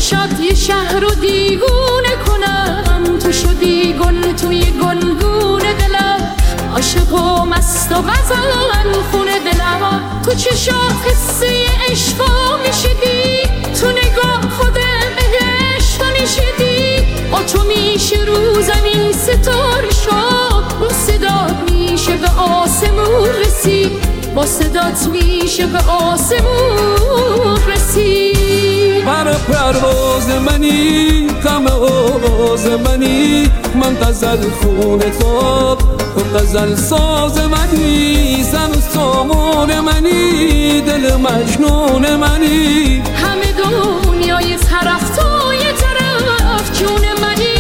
شاد یه شهر رو دیوونه کنم، تو شدی گل توی گلگونه دلم، عاشق و مست و غزل خونه دلم. تو چشات حسه عشقا میشدی، تو نگاه خود بهشت میشدی. با تو میشه رو زمین ستاره شد، با صدات میشه به آسمون رسید، با صدات میشه به آسمون رسید. برا پرواز منی، غم آواز منی، من غزل خونه تاب، تو غزل ساز منی، زن و سامان منی، دل مجنون منی. همه دنیای طرف تو یه طرف جون منی.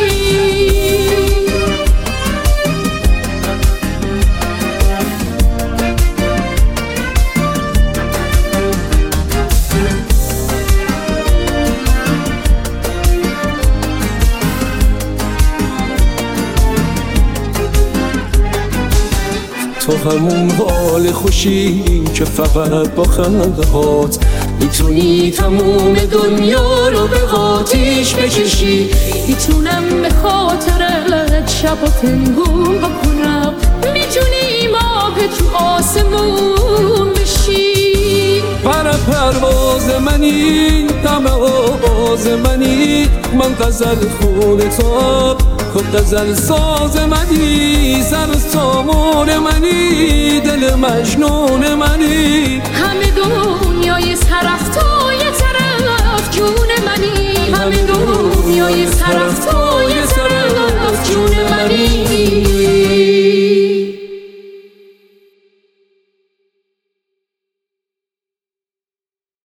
تو همون حال خوشی که فقط با خنده هات میتونی تموم دنیا رو به آتیش بکشی. میتونم به خاطرت شب و پنهون بکنم، میتونی ماه تو آسمون بشی. برا پرواز منی، غم آواز منی، من غزل خونه تاب، خود غزل ساز منی، زن و سامان منی، دل مجنون منی. همه دنیای طرف تو یه طرف جون منی، همه دنیای طرف تو